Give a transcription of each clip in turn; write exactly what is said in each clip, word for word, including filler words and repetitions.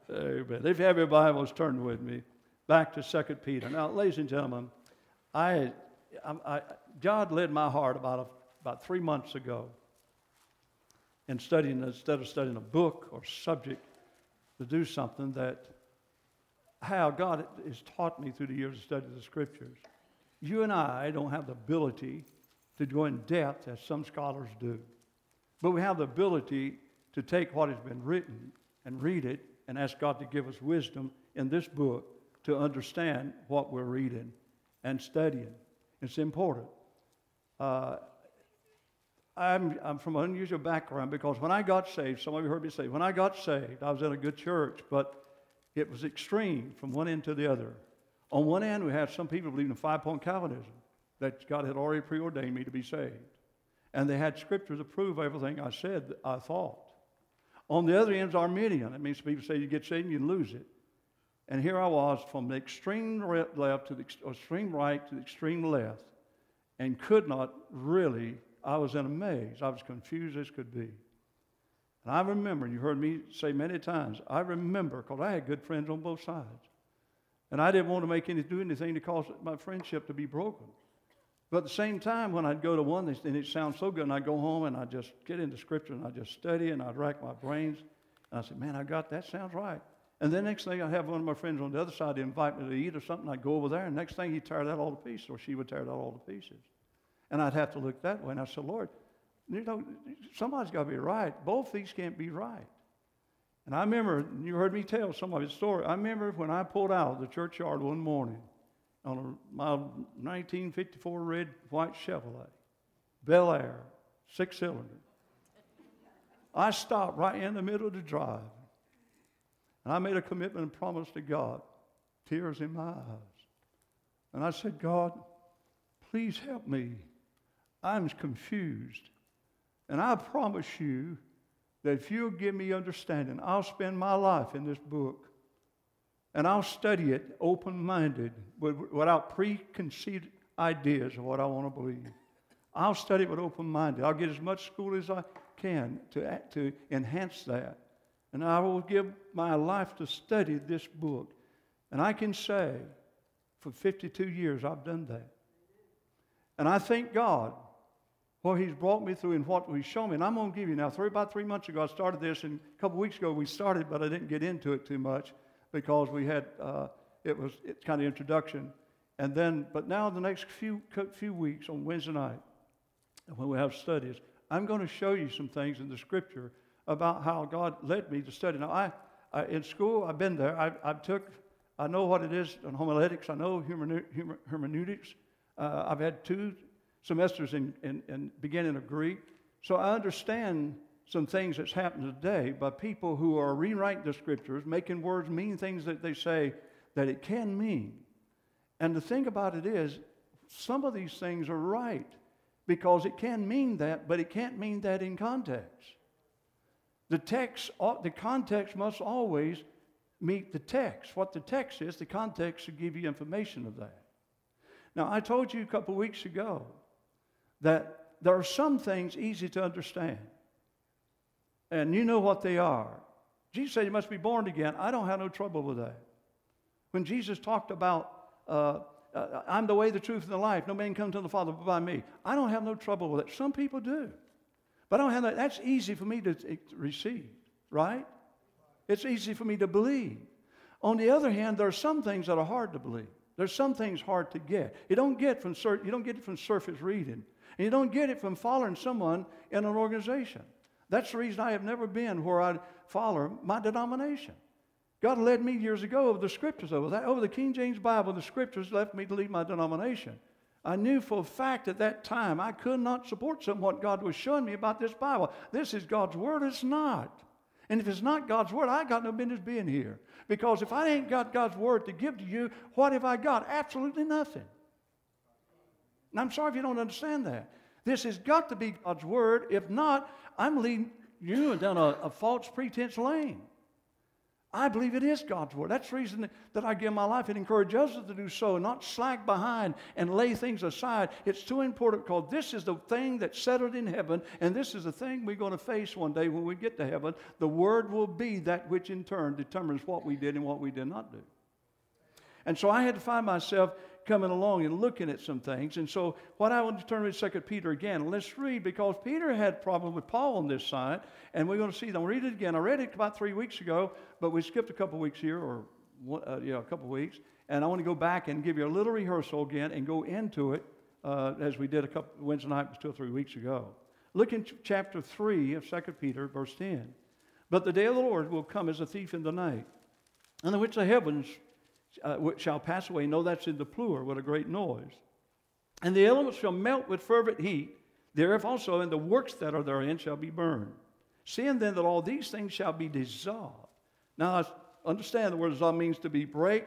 Amen. If you have your Bibles, turn with me back to Second Peter. Now, ladies and gentlemen, I, I, I, God led my heart about, a, about three months ago in studying, instead of studying a book or subject, to do something that, how God has taught me through the years of study of the Scriptures. You and I don't have the ability to go in depth as some scholars do, but we have the ability to take what has been written and read it and ask God to give us wisdom in this book to understand what we're reading and studying. It's important. Uh, I'm, I'm from an unusual background because when I got saved, some of you heard me say, when I got saved, I was in a good church, but it was extreme from one end to the other. On one end, we had some people believing in five-point Calvinism, that God had already preordained me to be saved. And they had scripture to prove everything I said, that I thought. On the other end is Arminian. That means people say you get saved and you lose it. And here I was from the extreme left to the extreme right to the extreme left and could not really, I was in a maze. I was confused as could be. And I remember, you heard me say many times, I remember, because I had good friends on both sides. And I didn't want to make any, do anything to cause my friendship to be broken. But at the same time, when I'd go to one, and it sounds so good, and I'd go home and I'd just get into Scripture and I'd just study and I'd rack my brains. And I'd say, man, I got that, sounds right. And then next thing, I'd have one of my friends on the other side to invite me to eat or something. I'd go over there, and next thing, he'd tear that all to pieces, or she would tear that all to pieces. And I'd have to look that way. And I said, Lord, you know, somebody's got to be right. Both these can't be right. And I remember, you heard me tell some of his story. I remember when I pulled out of the churchyard one morning on a, my nineteen fifty-four red white Chevrolet, Bel Air, six cylinder. I stopped right in the middle of the drive. And I made a commitment and promise to God, tears in my eyes. And I said, God, please help me. I'm confused. And I promise you that if you'll give me understanding, I'll spend my life in this book. And I'll study it open-minded, without preconceived ideas of what I want to believe. I'll study it with open-minded. I'll get as much school as I can to, to enhance that. And I will give my life to study this book. And I can say, for fifty-two years, I've done that. And I thank God what He's brought me through and what He's shown me. And I'm going to give you now, three, about three months ago, I started this, and a couple weeks ago we started, but I didn't get into it too much because we had, uh, it was it's kind of introduction. And then, but now the next few, few weeks on Wednesday night, when we have studies, I'm going to show you some things in the Scripture about how God led me to study. Now, I, I in school, I've been there. I, I took, I know what it is in homiletics. I know hermeneutics. Uh, I've had two semesters in, in, in beginning of Greek. So I understand some things that's happening today by people who are rewriting the Scriptures, making words mean things that they say that it can mean. And the thing about it is, some of these things are right because it can mean that, but it can't mean that in context. The text, the context must always meet the text. What the text is, the context should give you information of that. Now, I told you a couple of weeks ago that there are some things easy to understand. And you know what they are. Jesus said you must be born again. I don't have no trouble with that. When Jesus talked about, uh, uh, I'm the way, the truth, and the life. No man comes to the Father but by me. I don't have no trouble with it. Some people do. But I don't have that. That's easy for me to, to receive, right? It's easy for me to believe. On the other hand, there are some things that are hard to believe. There's some things hard to get. You don't get from you don't get it from surface reading, and you don't get it from following someone in an organization. That's the reason I have never been where I follow my denomination. God led me years ago over the Scriptures, over that, over the King James Bible. The Scriptures left me to lead my denomination. I knew for a fact at that time I could not support some what God was showing me about this Bible. This is God's Word. It's not. And if it's not God's Word, I got no business being here. Because if I ain't got God's Word to give to you, what have I got? Absolutely nothing. And I'm sorry if you don't understand that. This has got to be God's Word. If not, I'm leading you down a, a false pretense lane. I believe it is God's Word. That's the reason that I give my life and encourage others to do so, not slack behind and lay things aside. It's too important because this is the thing that's settled in heaven, and this is the thing we're going to face one day when we get to heaven. The Word will be that which in turn determines what we did and what we did not do. And so I had to find myself coming along and looking at some things. And so what I want to turn to Second Peter again. Let's read, because Peter had a problem with Paul on this side, and we're going to see. I'll read it again. I read it about three weeks ago, but we skipped a couple weeks here, or uh, yeah, a couple weeks. And I want to go back and give you a little rehearsal again and go into it uh, as we did a couple Wednesday night, was two or three weeks ago. Look in ch- chapter three of Second Peter, verse ten. But the day of the Lord will come as a thief in the night, in which the heavens Uh, which shall pass away. No, that's in the plural, with a great noise. And the elements shall melt with fervent heat. The earth also and the works that are therein shall be burned. Seeing then that all these things shall be dissolved. Now, understand the word dissolve means to be break,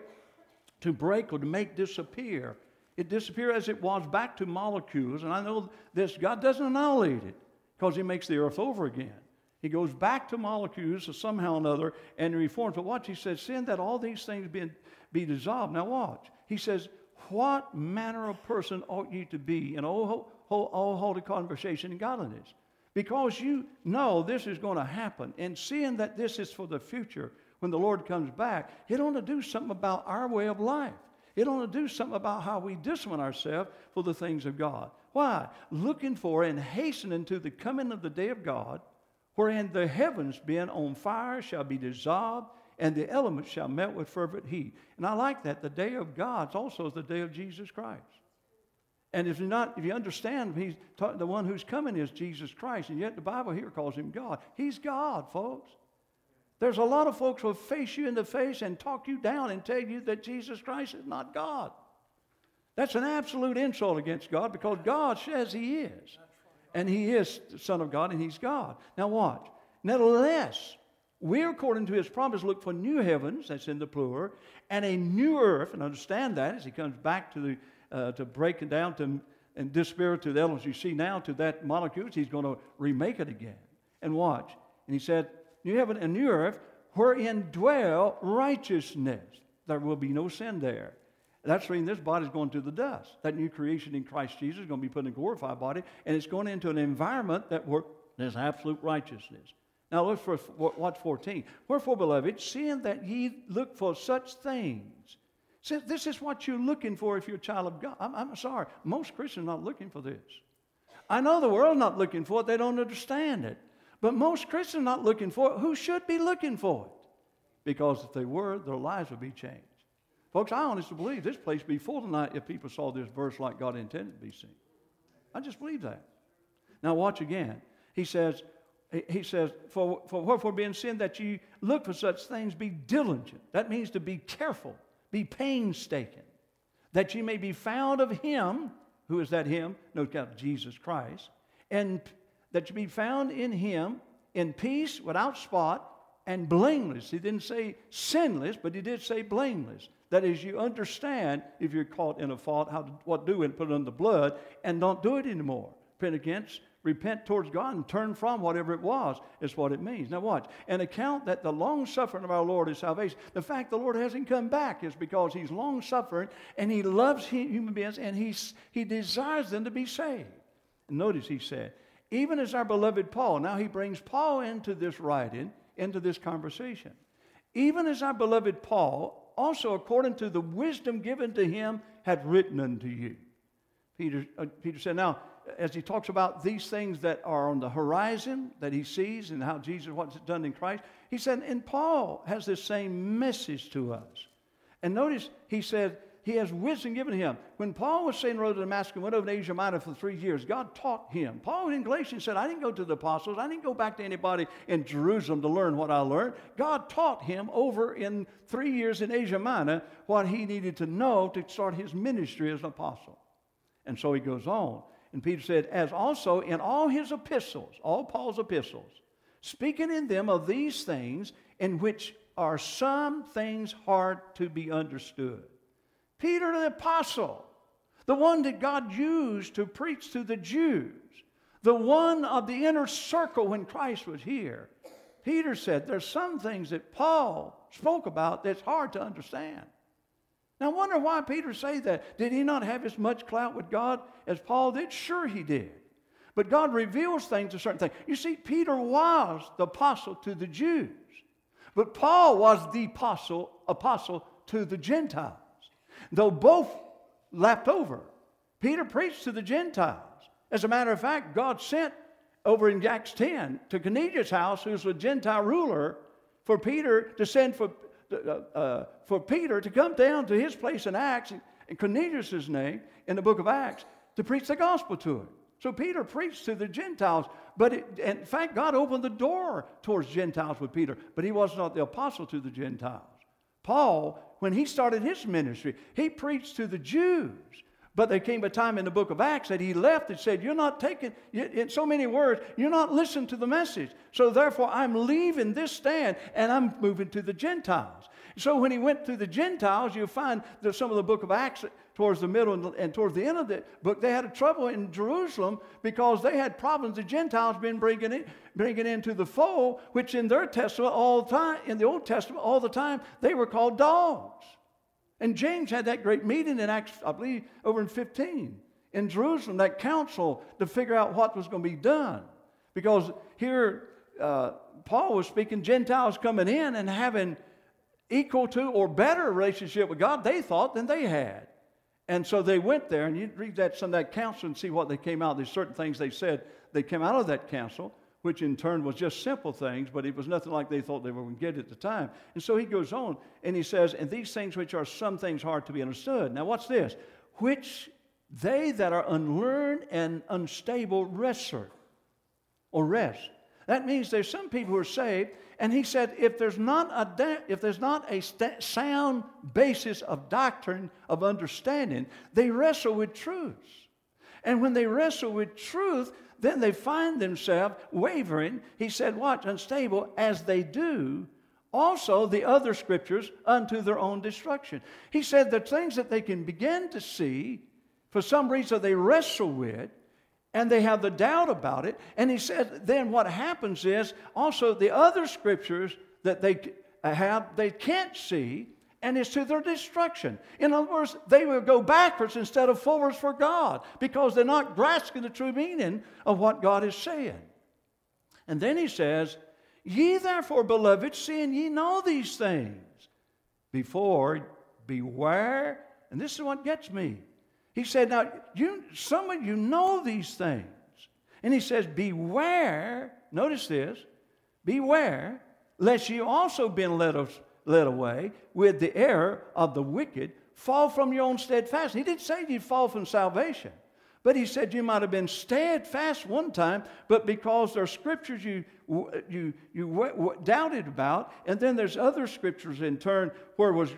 to break or to make disappear. It disappear as it was back to molecules. And I know this, God doesn't annihilate it because he makes the earth over again. He goes back to molecules or somehow or another and reforms. But watch, he says, seeing that all these things be, be dissolved. Now watch. He says, what manner of person ought ye to be in all, all, all holy conversation and godliness? Because you know this is going to happen. And seeing that this is for the future, when the Lord comes back, it ought to do something about our way of life. It ought to do something about how we discipline ourselves for the things of God. Why? Looking for and hastening to the coming of the day of God, wherein the heavens being on fire shall be dissolved, and the elements shall melt with fervent heat. And I like that. The day of God also is the day of Jesus Christ. And if you not, if you understand, he's ta- the one who's coming is Jesus Christ, and yet the Bible here calls him God. He's God, folks. There's a lot of folks who will face you in the face and talk you down and tell you that Jesus Christ is not God. That's an absolute insult against God, because God says he is. And he is the Son of God, and he's God. Now watch. Nevertheless, we, according to his promise, look for new heavens, that's in the plural, and a new earth, and understand that as he comes back to the uh, to break it down to, and disappear to the elements you see now, to that molecules, he's going to remake it again. And watch. And he said, new heaven and new earth, wherein dwell righteousness. There will be no sin there. That's the reason this body is going to the dust. That new creation in Christ Jesus is going to be put in a glorified body, and it's going into an environment that where there's absolute righteousness. Now let's for, watch fourteen. Wherefore, beloved, seeing that ye look for such things. See, this is what you're looking for if you're a child of God. I'm, I'm sorry, most Christians are not looking for this. I know the world's not looking for it. They don't understand it. But most Christians are not looking for it. Who should be looking for it? Because if they were, their lives would be changed. Folks, I honestly believe this place would be full tonight if people saw this verse like God intended to be seen. I just believe that. Now watch again. He says, he says, for, for wherefore being sin that you look for such things, be diligent. That means to be careful, be painstaking, that you may be found of him. Who is that him? No doubt Jesus Christ. And that you be found in him in peace, without spot, and blameless. He didn't say sinless, but he did say blameless. That is, you understand if you're caught in a fault, how to, what to do and put it under the blood, and don't do it anymore. Repent against, repent towards God and turn from whatever it was, is what it means. Now watch. And account that the long-suffering of our Lord is salvation. The fact the Lord hasn't come back is because he's long-suffering, and he loves human beings, and he's, he desires them to be saved. And notice he said, even as our beloved Paul, now he brings Paul into this writing, into this conversation. Even as our beloved Paul, also according to the wisdom given to him, had written unto you. Peter, uh, Peter said, now, as he talks about these things that are on the horizon, that he sees, and how Jesus, what's done in Christ, he said, and Paul has this same message to us. And notice, he said, he has wisdom given him. When Paul was saying, road to Damascus, went over to Asia Minor for three years, God taught him. Paul in Galatians said, I didn't go to the apostles. I didn't go back to anybody in Jerusalem to learn what I learned. God taught him over in three years in Asia Minor what he needed to know to start his ministry as an apostle. And so he goes on. And Peter said, as also in all his epistles, all Paul's epistles, speaking in them of these things, in which are some things hard to be understood. Peter the apostle, the one that God used to preach to the Jews, the one of the inner circle when Christ was here. Peter said there's some things that Paul spoke about that's hard to understand. Now, I wonder why Peter said that. Did he not have as much clout with God as Paul did? Sure he did. But God reveals things to certain things. You see, Peter was the apostle to the Jews. But Paul was the apostle, apostle to the Gentiles. Though both lapped over. Peter preached to the Gentiles. As a matter of fact, God sent over in Acts ten to Cornelius' house, who's a Gentile ruler, for Peter to send for, uh, uh, for Peter to come down to his place in Acts, in Cornelius' name, in the book of Acts, to preach the gospel to him. So Peter preached to the Gentiles, but it, in fact, God opened the door towards Gentiles with Peter, but he was not the apostle to the Gentiles. Paul, when he started his ministry, he preached to the Jews. But there came a time in the book of Acts that he left and said, you're not taking, in so many words, you're not listening to the message. So therefore, I'm leaving this stand and I'm moving to the Gentiles. So when he went to the Gentiles, you find that some of the book of Acts towards the middle and, and towards the end of the book, they had a trouble in Jerusalem because they had problems the Gentiles been bringing in, bringing into the fold, which in their testament all the time, in the Old Testament all the time, they were called dogs. And James had that great meeting in Acts, I believe, over in fifteen, in Jerusalem, that council to figure out what was going to be done. Because here, uh, Paul was speaking, Gentiles coming in and having equal to or better relationship with God, they thought, than they had. And so they went there, and you read that, some of that council and see what they came out. There's certain things they said they came out of that council, which in turn was just simple things, but it was nothing like they thought they were going to get at the time. And so he goes on, and he says, and these things which are some things hard to be understood. Now what's this? Which they that are unlearned and unstable wrestle, or rest. That means there's some people who are saved, and he said, if there's not a, if there's not a st- sound basis of doctrine, of understanding, they wrestle with truths. And when they wrestle with truth, then they find themselves wavering. He said, watch, unstable as they do also the other scriptures unto their own destruction. He said the things that they can begin to see, for some reason they wrestle with, and they have the doubt about it. And he said, then what happens is also the other scriptures that they have, they can't see, and it's to their destruction. In other words, they will go backwards instead of forwards for God because they're not grasping the true meaning of what God is saying. And then he says, ye therefore, beloved, seeing ye know these things, before beware, and this is what gets me. He said, now, you, some of you know these things. And he says, beware, notice this, beware, lest you also been led of led away with the error of the wicked, fall from your own steadfastness. He didn't say you'd fall from salvation, but he said you might have been steadfast one time, but because there are scriptures you you you w- w- doubted about, and then there's other scriptures in turn where it was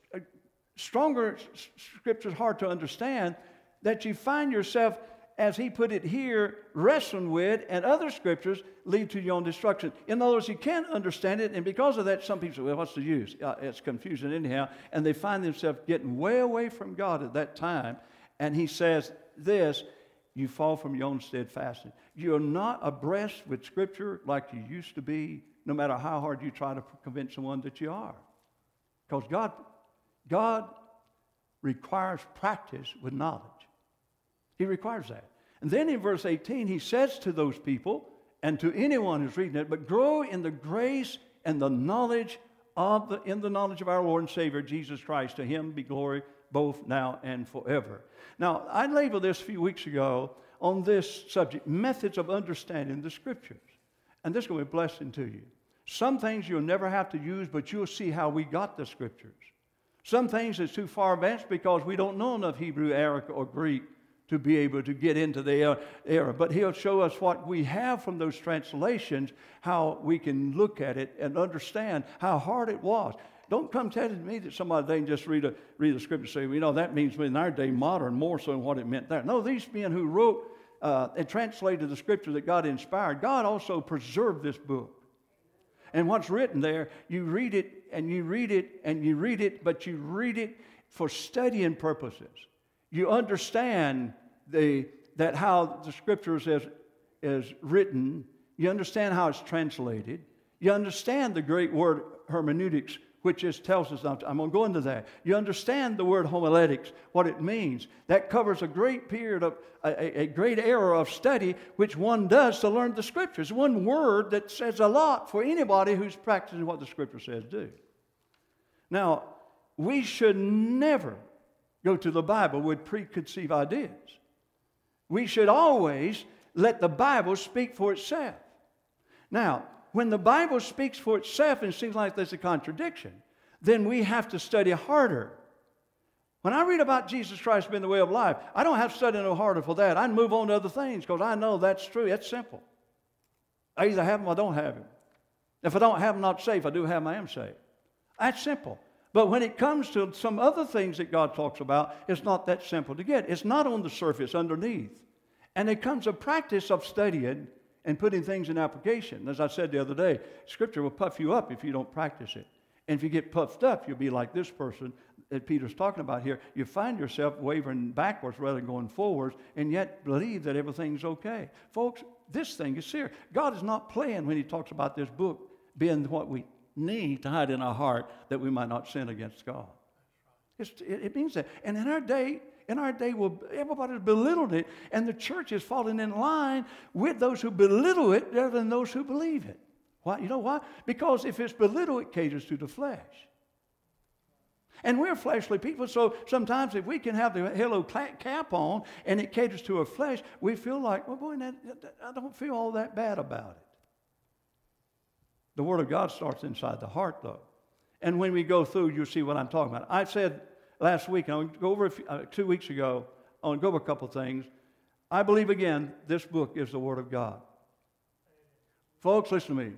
stronger scriptures hard to understand, that you find yourself, as he put it here, wrestling with, and other scriptures lead to your own destruction. In other words, you can't understand it, and because of that, some people say, well, what's the use? Uh, it's confusing anyhow, and they find themselves getting way away from God at that time. And he says this, you fall from your own steadfastness. You're not abreast with Scripture like you used to be, no matter how hard you try to convince someone that you are. Because God, God requires practice with knowledge. He requires that. And then in verse eighteen, he says to those people, and to anyone who's reading it, but grow in the grace and the knowledge of the, in the knowledge of our Lord and Savior, Jesus Christ. To him be glory both now and forever. Now, I labeled this a few weeks ago on this subject, methods of understanding the Scriptures. And this is going to be a blessing to you. Some things you'll never have to use, but you'll see how we got the Scriptures. Some things is too far advanced because we don't know enough Hebrew, Arabic, or Greek to be able to get into the era. But he'll show us what we have from those translations, how we can look at it and understand how hard it was. Don't come telling me that somebody, they can just read a, read a scripture and say, well, you know, that means in our day modern more so than what it meant there. No, these men who wrote uh, and translated the scripture that God inspired, God also preserved this book. And what's written there, you read it and you read it and you read it, but you read it for studying purposes. You understand the, that how the scriptures is, is written. You understand how it's translated. You understand the great word hermeneutics, which just tells us, I'm going to go into that. You understand the word homiletics, what it means. That covers a great period of, a, a great era of study, which one does to learn the Scriptures. One word that says a lot for anybody who's practicing what the Scripture says do. Now, we should never go to the Bible with preconceived ideas. We should always let the Bible speak for itself. Now, when the Bible speaks for itself and it seems like there's a contradiction, then we have to study harder. When I read about Jesus Christ being the way of life, I don't have to study no harder for that. I move on to other things because I know that's true. That's simple. I either have him or I don't have him. If I don't have him, I'm not saved. If I do have him, I am saved. That's simple. But when it comes to some other things that God talks about, it's not that simple to get. It's not on the surface, underneath. And it comes a practice of studying and putting things in application. As I said the other day, Scripture will puff you up if you don't practice it. And if you get puffed up, you'll be like this person that Peter's talking about here. You find yourself wavering backwards rather than going forwards, and yet believe that everything's okay. Folks, this thing is serious. God is not playing when he talks about this book being what we need to hide in our heart that we might not sin against God. It's, it, it means that. And in our day, In our day, well, everybody's belittled it, and the church is falling in line with those who belittle it rather than those who believe it. Why? You know why? Because if it's belittled, it caters to the flesh. And we're fleshly people, so sometimes if we can have the halo cap on and it caters to our flesh, we feel like, well, boy, that, that, I don't feel all that bad about it. The Word of God starts inside the heart, though. And when we go through, you'll see what I'm talking about. I said last week, and I'll go over a few, uh, two weeks ago, I'll go over a couple of things. I believe, again, this book is the Word of God. Folks, listen to me.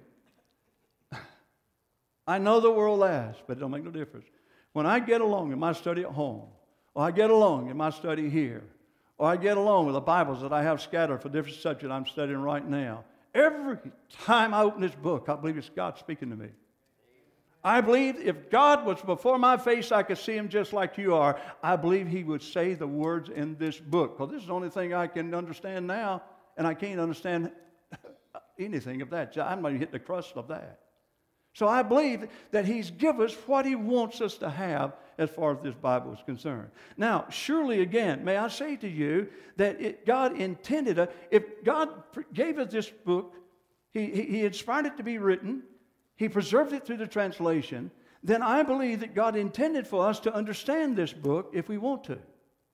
I know the world laughs, but it don't make no difference. When I get along in my study at home, or I get along in my study here, or I get along with the Bibles that I have scattered for different subjects I'm studying right now, every time I open this book, I believe it's God speaking to me. I believe if God was before my face, I could see him just like you are. I believe he would say the words in this book. Because this is the only thing I can understand now, and I can't understand anything of that. I'm not even hitting the crust of that. So I believe that he's given us what he wants us to have as far as this Bible is concerned. Now, surely again, may I say to you that it, God intended, a, if God gave us this book, he, he, he inspired it to be written, he preserved it through the translation, then I believe that God intended for us to understand this book if we want to.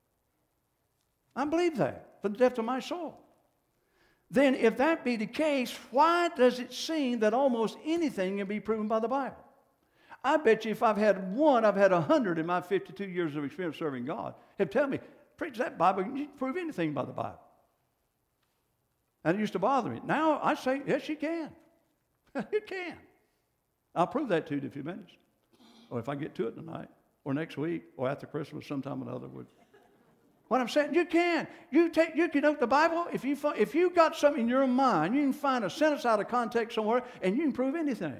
I believe that from the depth of my soul. Then if that be the case, why does it seem that almost anything can be proven by the Bible? I bet you if I've had one, I've had a hundred in my fifty-two years of experience serving God. Have tell me, preach that Bible, you can prove anything by the Bible. And it used to bother me. Now I say, yes, you can. You can. I'll prove that to you in a few minutes. Or if I get to it tonight, or next week, or after Christmas, sometime or another. Would. What I'm saying, you can. You take, you can open the Bible. If you if you got something in your mind, you can find a sentence out of context somewhere, and you can prove anything.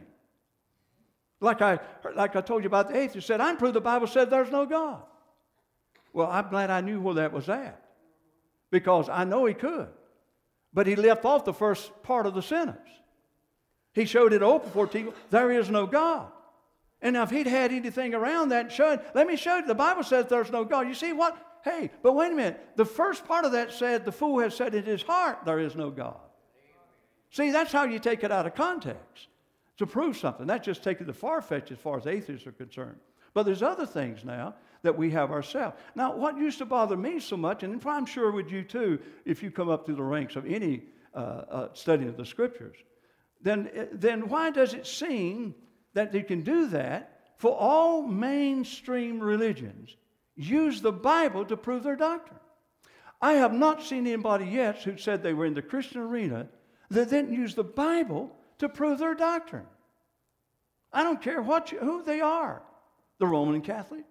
Like I like I told you about the atheist said, I can prove the Bible said there's no God. Well, I'm glad I knew where that was at, because I know he could, but he left off the first part of the sentence. He showed it open for people. There is no God. And now if he'd had anything around that and showed, let me show you. The Bible says there's no God. You see what? Hey, but wait a minute. The first part of that said, the fool has said in his heart, there is no God. See, that's how you take it out of context to prove something. That's just taking the far-fetched as far as atheists are concerned. But there's other things now that we have ourselves. Now, what used to bother me so much, and I'm sure with you too, if you come up through the ranks of any uh, uh, study of the Scriptures, then, then why does it seem that they can do that for all mainstream religions use the Bible to prove their doctrine? I have not seen anybody yet who said they were in the Christian arena that didn't use the Bible to prove their doctrine. I don't care what you, who they are. The Roman Catholic,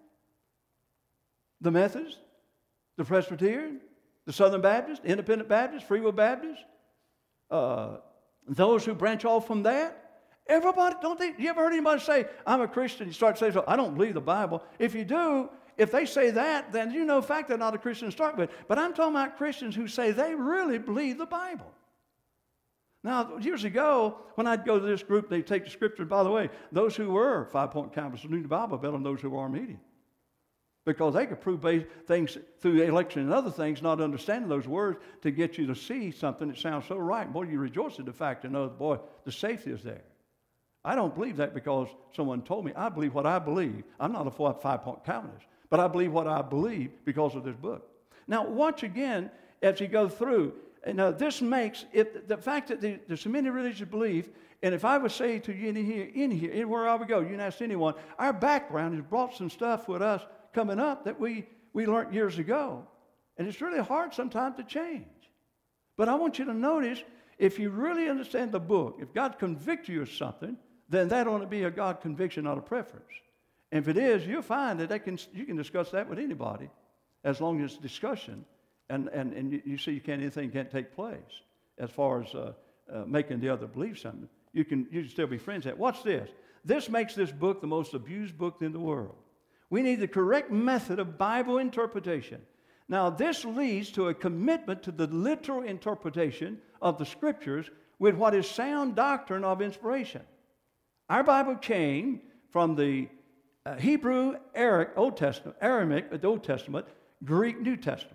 the Methodist, the Presbyterian, the Southern Baptist, Independent Baptist, Free Will Baptist, uh, those who branch off from that. Everybody, don't they? You ever heard anybody say, I'm a Christian? You start saying, so I don't believe the Bible. If you do, if they say that, then you know in fact they're not a Christian to start with. But I'm talking about Christians who say they really believe the Bible. Now, years ago, when I'd go to this group, they'd take the scripture. By the way, those who were five-point Calvinists knew the Bible better than those who were Arminian. Because they could prove things through election and other things, not understanding those words, to get you to see something that sounds so right. Boy, you rejoice at the fact to know, boy, the safety is there. I don't believe that because someone told me. I believe what I believe. I'm not a five-point Calvinist, but I believe what I believe because of this book. Now, watch again as you go through. And uh, this makes it, the fact that the, there's so many religious beliefs, and if I would say to you in here, in here, anywhere I would go, you can ask anyone, our background has brought some stuff with us coming up that we, we learned years ago. And it's really hard sometimes to change. But I want you to notice, if you really understand the book, if God convicts you of something, then that ought to be a God conviction, not a preference. And if it is, you'll find that they can, you can discuss that with anybody as long as it's discussion. And, and, and you, you see you can't, anything can't take place as far as uh, uh, making the other believe something. You can, you can still be friends with that. Watch this. This makes this book the most abused book in the world. We need the correct method of Bible interpretation. Now, this leads to a commitment to the literal interpretation of the Scriptures with what is sound doctrine of inspiration. Our Bible came from the uh, Hebrew, Aramaic, Old Testament, Aramaic, the Old Testament, Greek, New Testament.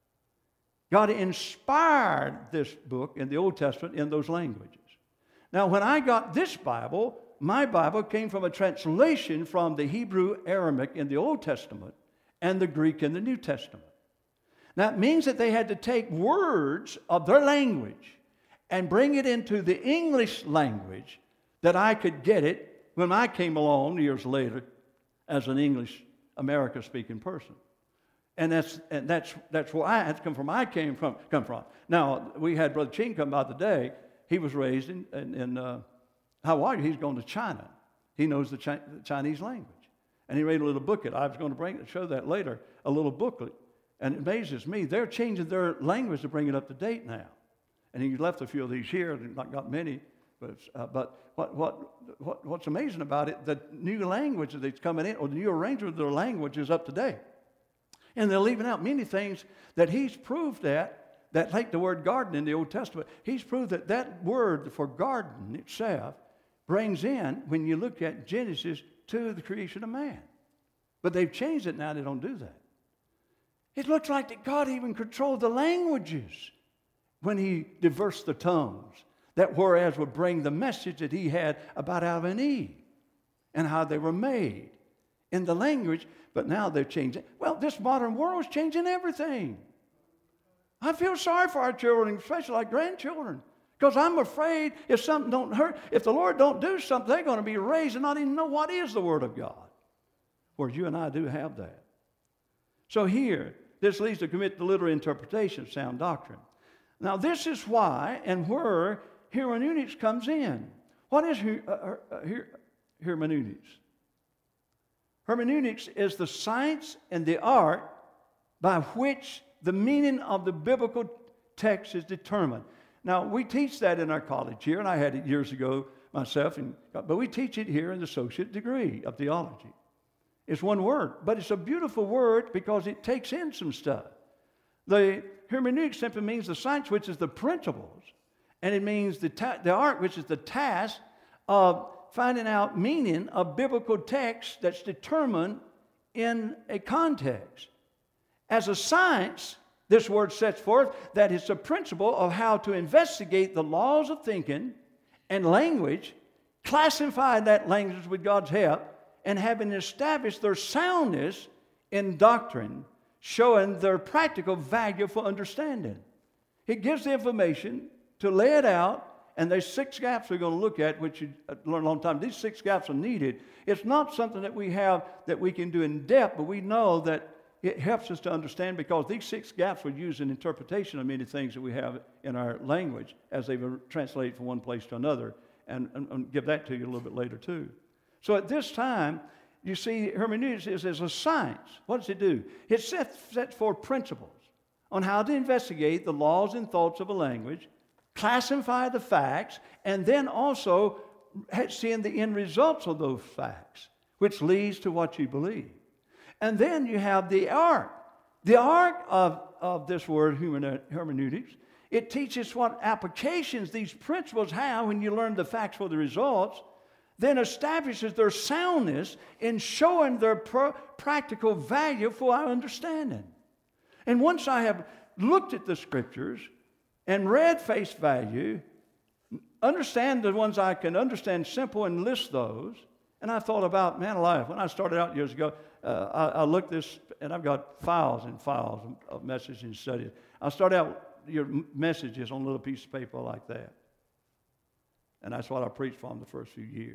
God inspired this book in the Old Testament in those languages. Now, when I got this Bible, my Bible came from a translation from the Hebrew, Aramaic in the Old Testament and the Greek in the New Testament. Now, it means that they had to take words of their language and bring it into the English language that I could get it when I came along years later as an English America-speaking person. And that's and that's that's where I had to come from. I came from come from. Now we had Brother Ching come by today. He was raised in in, in uh, Hawaii. He's going to China. He knows the, Chi- the Chinese language, and he read a little booklet. I was going to bring show that later. A little booklet, and it amazes me. They're changing their language to bring it up to date now. And he left a few of these here. Not got many, but uh, but what what what what's amazing about it? The new language that's coming in, or the new arrangement of their language, is up to date. And they're leaving out many things that he's proved that, that like the word garden in the Old Testament, he's proved that that word for garden itself brings in, when you look at Genesis, to the creation of man. But they've changed it now, they don't do that. It looks like that God even controlled the languages when he diversed the tongues, that whereas would bring the message that he had about Adam and Eve and how they were made in the language. But now they're changing. Well, this modern world is changing everything. I feel sorry for our children, especially our grandchildren, because I'm afraid if something don't hurt, if the Lord don't do something, they're going to be raised and not even know what is the Word of God. Whereas you and I do have that. So here, this leads to commit the literal interpretation of sound doctrine. Now, this is why and where hermeneutics comes in. What is her, uh, uh, her, hermeneutics? Hermeneutics is the science and the art by which the meaning of the biblical text is determined. Now, we teach that in our college here, and I had it years ago myself, and, but we teach it here in the associate degree of theology. It's one word, but it's a beautiful word because it takes in some stuff. The hermeneutics simply means the science, which is the principles, and it means the, ta- the art, which is the task of finding out meaning of biblical text that's determined in a context. As a science, this word sets forth that it's a principle of how to investigate the laws of thinking and language, classify that language with God's help, and having established their soundness in doctrine, showing their practical value for understanding. It gives the information to lay it out. And there's six gaps we're going to look at, which you learned a long time. These six gaps are needed. It's not something that we have that we can do in depth, but we know that it helps us to understand because these six gaps were used in interpretation of many things that we have in our language as they were translated from one place to another. And, and, and give that to you a little bit later too. So at this time, you see hermeneutics is, is a science. What does it do? It sets, sets forth principles on how to investigate the laws and thoughts of a language, classify the facts, and then also seeing the end results of those facts, which leads to what you believe. And then you have the art. The art of, of this word hermeneutics It teaches what applications these principles have when you learn the facts for the results, then establishes their soundness in showing their pro- practical value for our understanding. And once I have looked at the Scriptures and read face value, understand the ones I can understand simple and list those, and I thought about, man alive, when I started out years ago, uh, I, I looked this, and I've got files and files of messages and studies. I started out your messages on a little piece of paper like that. And that's what I preached from the first few years.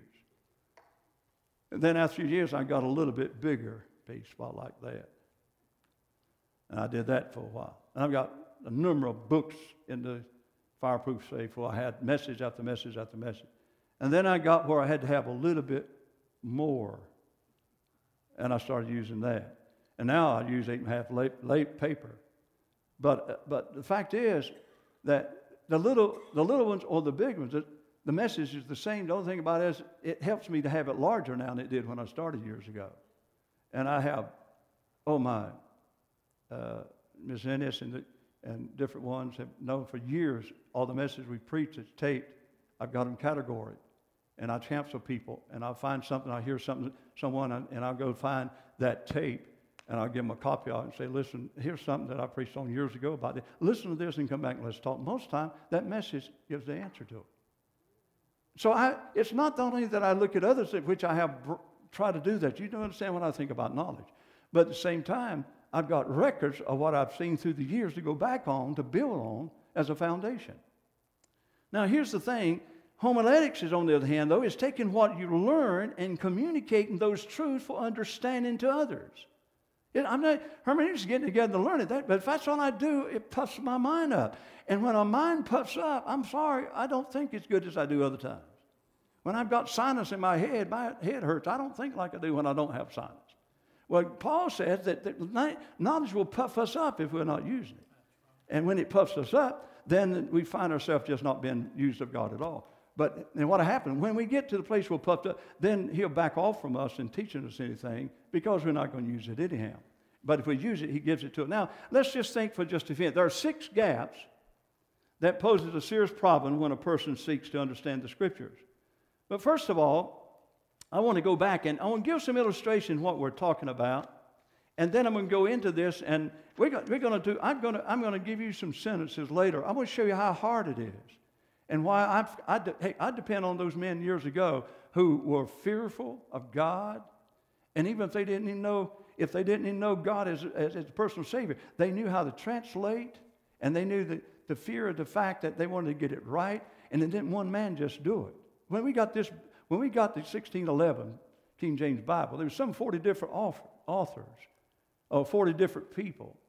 And then after a few years, I got a little bit bigger piece about like that. And I did that for a while. And I've got a number of books in the fireproof safe where I had message after message after message. And then I got where I had to have a little bit more. And I started using that. And now I use eight and a half late, late paper. But, but the fact is that the little, the little ones or the big ones, the message is the same. The only thing about it is it helps me to have it larger now than it did when I started years ago. And I have, oh my, uh, Miz Ennis and, the, and different ones have known for years all the messages we preach, it's taped. I've got them categorized. And I counsel people, and I'll find something, I hear something, someone, and I'll go find that tape. And I'll give them a copy of it and say, listen, here's something that I preached on years ago about it. Listen to this and come back and let's talk. Most of the time, that message gives the answer to it. So I, it's not only that I look at others, which I have br- tried to do that. You don't understand what I think about knowledge. But at the same time, I've got records of what I've seen through the years to go back on, to build on as a foundation. Now, here's the thing. Homiletics is, on the other hand, though, is taking what you learn and communicating those truths for understanding to others. I'm not, hermeneutics is getting together to learn it, that, but if that's all I do, it puffs my mind up. And when my mind puffs up, I'm sorry, I don't think as good as I do other times. When I've got sinus in my head, my head hurts. I don't think like I do when I don't have sinus. Well, Paul says that, that knowledge will puff us up if we're not using it. And when it puffs us up, then we find ourselves just not being used of God at all. But and what happened, when we get to the place we're puffed up, then he'll back off from us in teaching us anything because we're not going to use it anyhow. But if we use it, he gives it to us. Now, let's just think for just a minute. There are six gaps that poses a serious problem when a person seeks to understand the Scriptures. But first of all, I want to go back and I want to give some illustration of what we're talking about. And then I'm going to go into this, and we're going, we're going to do, I'm going to, I'm going to give you some sentences later. I'm going to show you how hard it is. And why I've, I, de- hey, I depend on those men years ago who were fearful of God. And even if they didn't even know, if they didn't even know God as, as, as a personal Savior, they knew how to translate, and they knew the, the fear of the fact that they wanted to get it right, and then didn't one man just do it. When we got this, when we got the sixteen eleven King James Bible, there was some forty different authors, or forty different people,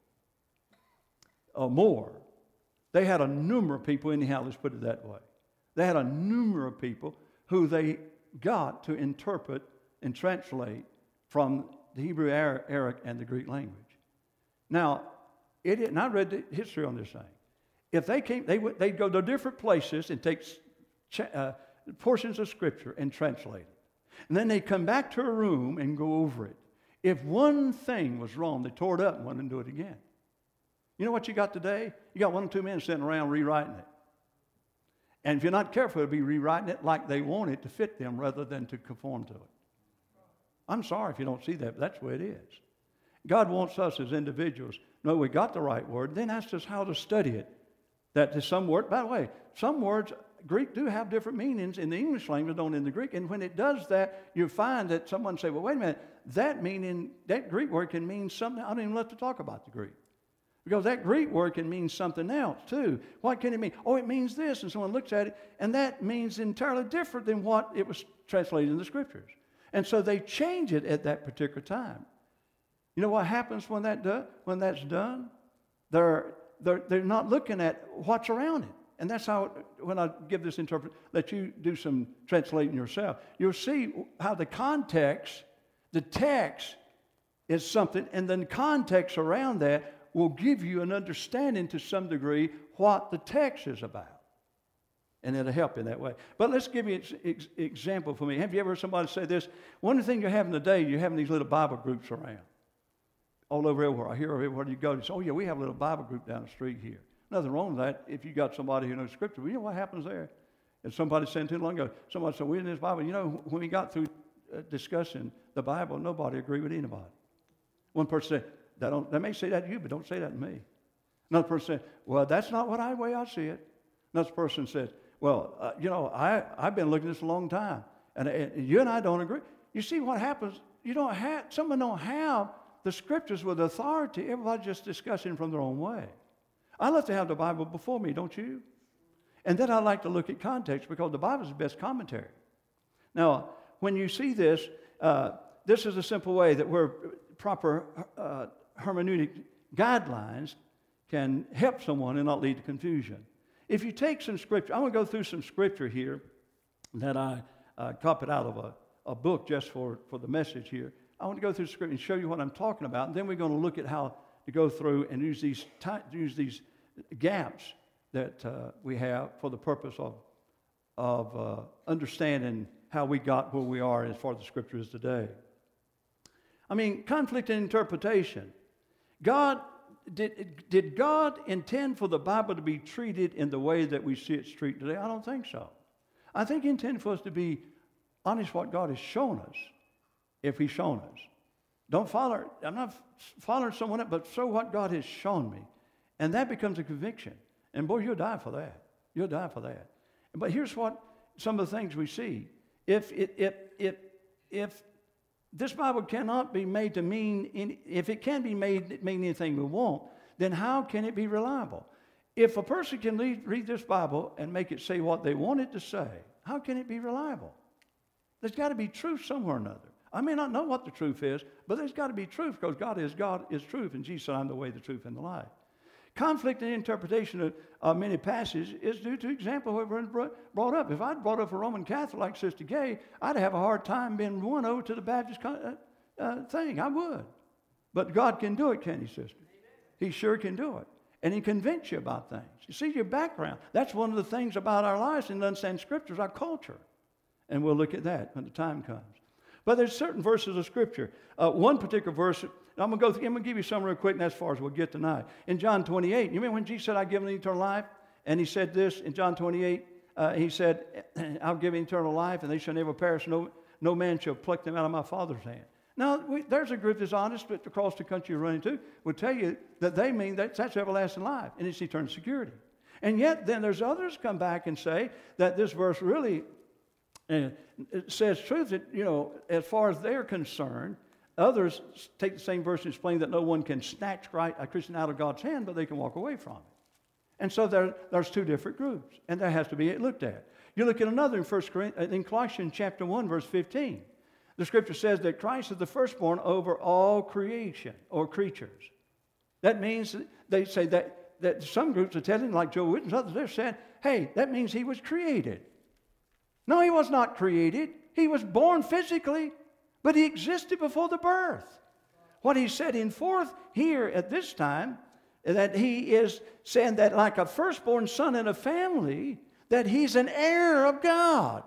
or more. They had a number of people, anyhow, let's put it that way. They had a number of people who they got to interpret and translate from the Hebrew, Arabic, and the Greek language. Now, it, and I read the history on this thing. If they came, they would, they'd go to different places and take uh, portions of Scripture and translate it. And then they'd come back to a room and go over it. If one thing was wrong, they tore it up and went and do it again. You know what you got today? You got one or two men sitting around rewriting it. And if you're not careful, they'll be rewriting it like they want it to fit them rather than to conform to it. I'm sorry if you don't see that, but that's the way it is. God wants us as individuals to know we got the right word, then asks us how to study it. That to some word, by the way, some words, Greek do have different meanings in the English language, don't in the Greek. And when it does that, you find that someone say, well, wait a minute, that meaning, that Greek word can mean something. I don't even love to talk about the Greek. Because that Greek word can mean something else, too. What can it mean? Oh, it means this. And someone looks at it, and that means entirely different than what it was translated in the Scriptures. And so they change it at that particular time. You know what happens when, that do, when that's done? They're, they're, they're not looking at what's around it. And that's how, when I give this interpret, let you do some translating yourself. You'll see how the context, the text is something, and then context around that will give you an understanding to some degree what the text is about. And it'll help in that way. But let's give you an ex- example for me. Have you ever heard somebody say this? One of the things you're having today, you're having these little Bible groups around. All over everywhere. I hear everywhere you go, they say, oh yeah, we have a little Bible group down the street here. Nothing wrong with that if you got somebody who knows Scripture. Well, you know what happens there? And somebody said too long ago, somebody said, we in this Bible, you know, when we got through uh, discussing the Bible, nobody agreed with anybody. One person said, that, don't, that may say that to you, but don't say that to me. Another person said, well, that's not what I way I see it. Another person said, well, uh, you know, I, I've been looking at this a long time, and, and you and I don't agree. You see what happens? You don't have, someone don't have the Scriptures with authority. Everybody's just discussing from their own way. I love to have the Bible before me, don't you? And then I like to look at context because the Bible is the best commentary. Now, when you see this, uh, this is a simple way that where proper uh, hermeneutic guidelines can help someone and not lead to confusion. If you take some Scripture, I'm going to go through some Scripture here that I uh, copied out of a, a book just for, for the message here. I want to go through Scripture and show you what I'm talking about, and then we're going to look at how to go through and use these, ty- use these gaps that uh, we have for the purpose of, of uh, understanding how we got where we are as far as the Scripture is today. I mean, conflict in interpretation. God, did, did God intend for the Bible to be treated in the way that we see it treated today? I don't think so. I think He intended for us to be honest what God has shown us, if He's shown us. Don't follow, I'm not following someone else, but show what God has shown me. And that becomes a conviction. And boy, you'll die for that. You'll die for that. But here's what some of the things we see. If it, if, if, if this Bible cannot be made to mean, any, if it can be made to mean anything we want, then how can it be reliable? If a person can read, read this Bible and make it say what they want it to say, how can it be reliable? There's got to be truth somewhere or another. I may not know what the truth is, but there's got to be truth because God is God is truth, and Jesus said, I'm the way, the truth, and the life. Conflict in interpretation of, of many passages is due to example what was brought up. If I'd brought up a Roman Catholic like Sister Gay, I'd have a hard time being won over to the Baptist uh, uh, thing. I would. But God can do it, can He, sister? He sure can do it. And He convince you about things. You see your background. That's one of the things about our lives and understand Scripture, our culture. And we'll look at that when the time comes. But there's certain verses of Scripture. Uh, one particular verse, I'm going to go through, I'm going to give you some real quick, and that's as far as we'll get tonight. In John twenty-eight, you remember when Jesus said, I've given eternal life? And He said this in John twenty-eight, uh, He said, I'll give eternal life, and they shall never perish. No, no man shall pluck them out of my Father's hand. Now, we, there's a group that's honest, but across the country you're running to will tell you that they mean that that's everlasting life, and it's eternal security. And yet, then there's others come back and say that this verse really uh, it says truth that, you know, as far as they're concerned. Others take the same verse and explain that no one can snatch a Christian out of God's hand, but they can walk away from it. And so there, there's two different groups, and that has to be looked at. You look at another in First Corinthians, in Colossians chapter one, verse fifteen. The Scripture says that Christ is the firstborn over all creation or creatures. That means they say that, that some groups are telling, like Joe Witten's others, they're saying, hey, that means He was created. No, He was not created. He was born physically. But He existed before the birth. What He's setting forth here at this time, that He is saying that like a firstborn son in a family, that He's an heir of God.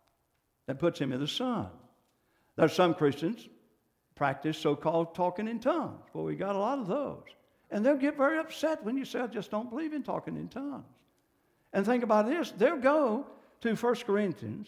That puts Him in the Son. There's some Christians practice so-called talking in tongues. Well, we got a lot of those. And they'll get very upset when you say, I just don't believe in talking in tongues. And think about this. They'll go to First Corinthians,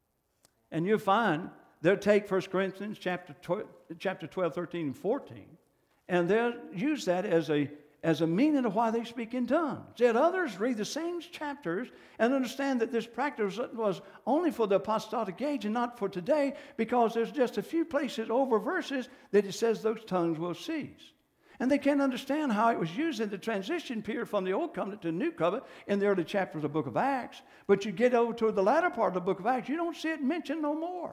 and you'll find they'll take First Corinthians chapter twelve, chapter twelve, thirteen, and fourteen, and they'll use that as a, as a meaning of why they speak in tongues. Yet others read the same chapters and understand that this practice was only for the apostolic age and not for today, because there's just a few places over verses that it says those tongues will cease. And they can't understand how it was used in the transition period from the Old Covenant to the New Covenant in the early chapters of the book of Acts. But you get over to the latter part of the book of Acts, you don't see it mentioned no more.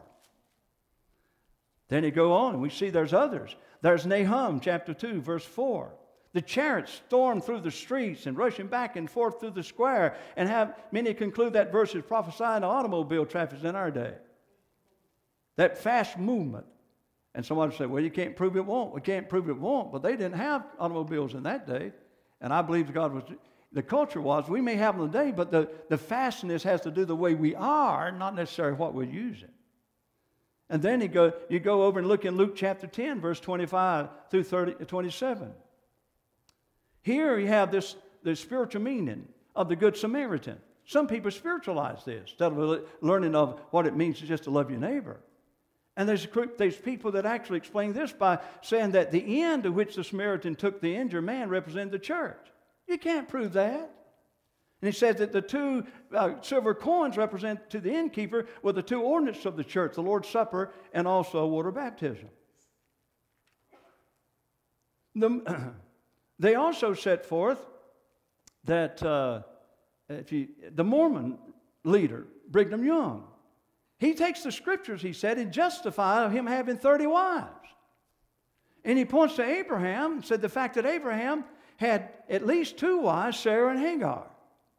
Then you go on, and we see there's others. There's Nahum, chapter two, verse four. The chariots storm through the streets and rushing back and forth through the square, and have many conclude that verse is prophesying automobile traffic in our day. That fast movement. And someone say, well, you can't prove it won't. We can't prove it won't. But they didn't have automobiles in that day. And I believe God was, the culture was, we may have them today, but the, the fastness has to do the way we are, not necessarily what we're using. And then you go, you go over and look in Luke chapter ten, verse twenty-five through thirty, twenty-seven. Here you have this, the spiritual meaning of the Good Samaritan. Some people spiritualize this instead of learning of what it means just to love your neighbor. And there's, there's people that actually explain this by saying that the end to which the Samaritan took the injured man represented the church. You can't prove that. And he says that the two uh, silver coins represent to the innkeeper were the two ordinances of the church, the Lord's Supper and also water baptism. The, they also set forth that uh, if you, the Mormon leader, Brigham Young, he takes the scriptures, he said, and justifies him having thirty wives. And he points to Abraham and said the fact that Abraham had at least two wives, Sarah and Hagar.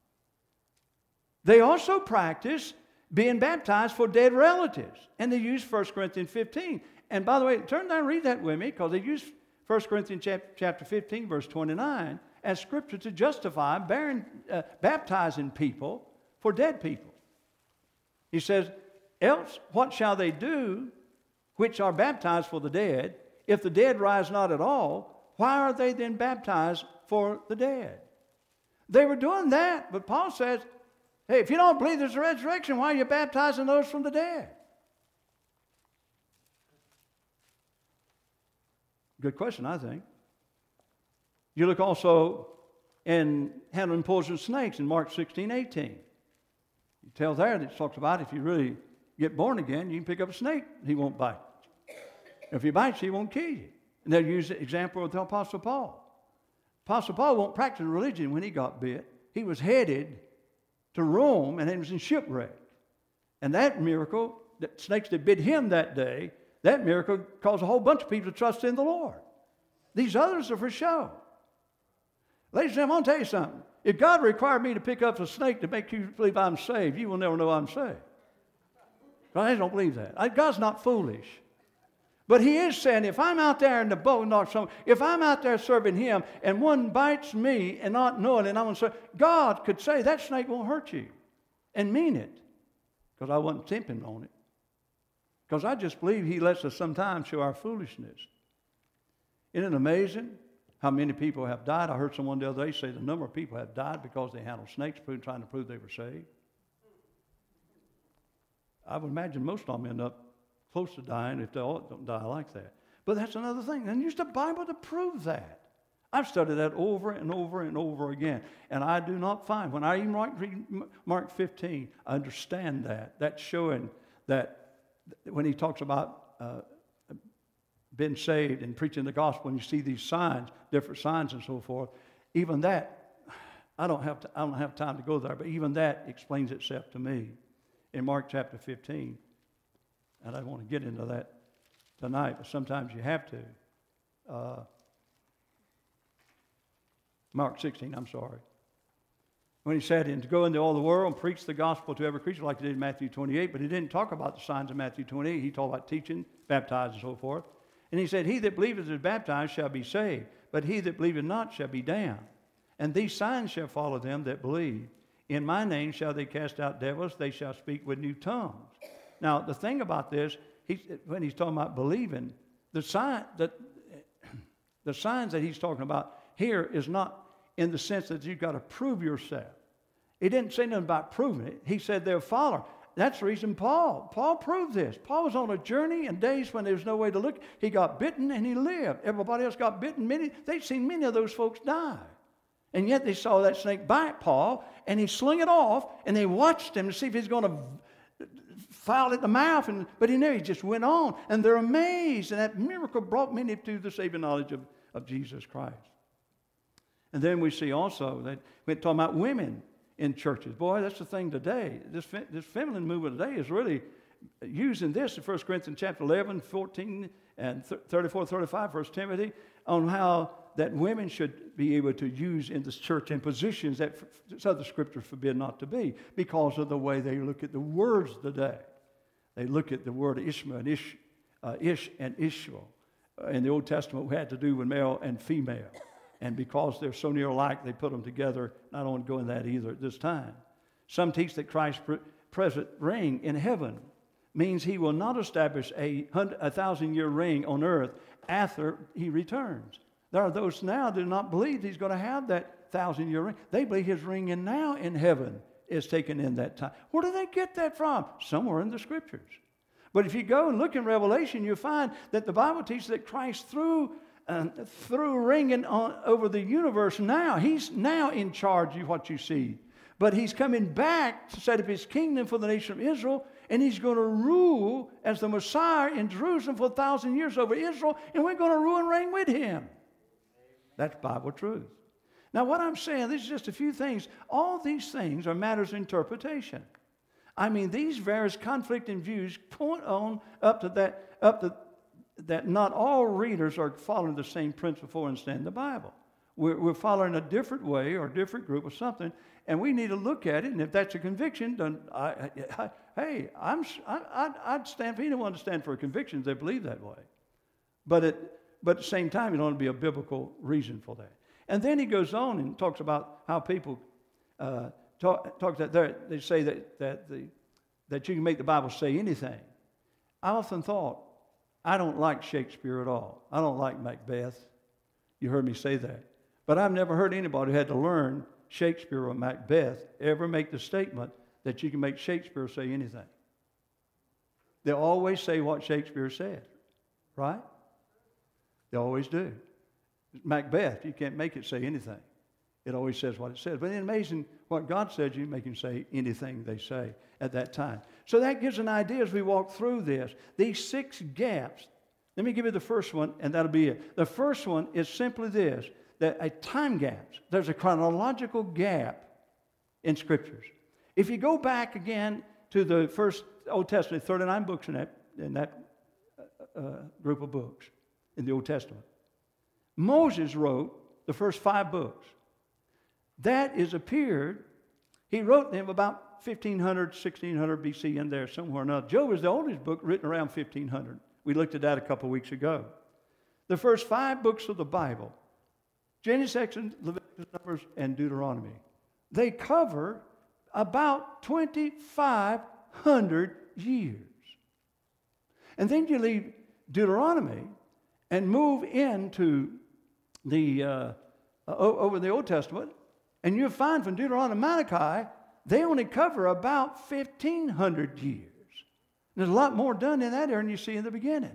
They also practice being baptized for dead relatives. And they use First Corinthians fifteen. And by the way, turn down and read that with me, because they use First Corinthians chapter fifteen, verse twenty-nine, as scripture to justify bearing, uh, baptizing people for dead people. He says, else what shall they do which are baptized for the dead? If the dead rise not at all, why are they then baptized for the dead? They were doing that, but Paul says, hey, if you don't believe there's a resurrection, why are you baptizing those from the dead? Good question, I think. You look also in handling poisonous snakes in Mark sixteen, eighteen. You tell there that it talks about if you really get born again, you can pick up a snake, he won't bite. If he bites, he won't kill you. And they'll use the example of the Apostle Paul. Apostle Paul won't practice religion when he got bit. He was headed to Rome, and he was in shipwreck. And that miracle, the snakes that bit him that day, that miracle caused a whole bunch of people to trust in the Lord. These others are for show. Ladies and gentlemen, I want to tell you something. If God required me to pick up a snake to make you believe I'm saved, you will never know I'm saved. I don't believe that. God's not foolish. But he is saying, if I'm out there in the boat, not some, if I'm out there serving him, and one bites me and not knowing, and I'm going to say, God could say, that snake won't hurt you, and mean it, because I wasn't tempting on it. Because I just believe he lets us sometimes show our foolishness. Isn't it amazing how many people have died? I heard someone the other day say the number of people have died because they handled snakes, trying to prove they were saved. I would imagine most of them end up close to dying if they all don't die like that. But that's another thing. And use the Bible to prove that. I've studied that over and over and over again. And I do not find, when I even read Mark fifteen, I understand that. That's showing that when he talks about uh, being saved and preaching the gospel, and you see these signs, different signs and so forth, even that, I don't have to, I don't have time to go there, but even that explains itself to me in Mark chapter fifteen. And I don't want to get into that tonight, but sometimes you have to. Uh, Mark sixteen, I'm sorry. When he said, and to go into all the world and preach the gospel to every creature, like he did in Matthew twenty-eight, but he didn't talk about the signs of Matthew twenty-eight. He talked about teaching, baptized, and so forth. And he said, he that believeth and is baptized shall be saved, but he that believeth not shall be damned. And these signs shall follow them that believe. In my name shall they cast out devils, they shall speak with new tongues. Now, the thing about this, he, when he's talking about believing, the, sign, the, the signs that he's talking about here is not in the sense that you've got to prove yourself. He didn't say nothing about proving it. He said they'll follow. That's the reason Paul, Paul proved this. Paul was on a journey in days when there was no way to look. He got bitten and he lived. Everybody else got bitten. Many, they'd seen many of those folks die. And yet they saw that snake bite Paul, and he slung it off, and they watched him to see if he's going to foul at the mouth, and, but he knew. He just went on, and they're amazed. And that miracle brought many to the saving knowledge of, of Jesus Christ. And then we see also that we're talking about women in churches. Boy, that's the thing today. This, this feminine movement today is really using this in First Corinthians chapter eleven, fourteen, and thirty-four, thirty-five, First Timothy, on how that women should be able to use in this church in positions that other scriptures forbid not to be, because of the way they look at the words today. They look at the word Ishmael and Ish, uh, Ish and Ishmael. Uh, in the Old Testament, we had to do with male and female. And because they're so near alike, they put them together. I don't want to go into that either at this time. Some teach that Christ's pre- present reign in heaven means he will not establish a, hundred, a thousand-year reign on earth after he returns. There are those now that do not believe he's going to have that thousand-year ring. They believe his ring in now in heaven is taken in that time. Where do they get that from? Somewhere in the Scriptures. But if you go and look in Revelation, you find that the Bible teaches that Christ through uh, through ringing on over the universe now. He's now in charge of what you see. But he's coming back to set up his kingdom for the nation of Israel, and he's going to rule as the Messiah in Jerusalem for a thousand years over Israel, and we're going to rule and reign with him. That's Bible truth. Now, what I'm saying, this is just a few things. All these things are matters of interpretation. I mean, these various conflicting views point on up to that, up to that not all readers are following the same principle for understanding the Bible. We're, we're following a different way or a different group or something, and we need to look at it, and if that's a conviction, then I, I, hey, I'm, I, I'd, I'd stand for anyone to stand for a conviction if they believe that way. But, it, but at the same time, it ought to be a biblical reason for that. And then he goes on and talks about how people uh, talk, talk that they say that, that, the, that you can make the Bible say anything. I often thought, I don't like Shakespeare at all. I don't like Macbeth. You heard me say that. But I've never heard anybody who had to learn Shakespeare or Macbeth ever make the statement that you can make Shakespeare say anything. They always say what Shakespeare said, right? They always do. Macbeth, you can't make it say anything. It always says what it says. But it's amazing what God said, you make him say anything they say at that time. So that gives an idea as we walk through this. These six gaps. Let me give you the first one, and that'll be it. The first one is simply this, that a time gap. There's a chronological gap in Scriptures. If you go back again to the first Old Testament, thirty-nine books in that, in that uh, group of books in the Old Testament. Moses wrote the first five books. That is appeared, he wrote them about fifteen hundred, sixteen hundred B C in there somewhere or another. Job is the oldest book written around fifteen hundred. We looked at that a couple of weeks ago. The first five books of the Bible, Genesis, Exodus, Leviticus, Numbers, and Deuteronomy, they cover about twenty-five hundred years. And then you leave Deuteronomy and move into the uh, over the Old Testament, and you'll find from Deuteronomy to Malachi, they only cover about fifteen hundred years. There's a lot more done in that area than you see in the beginning.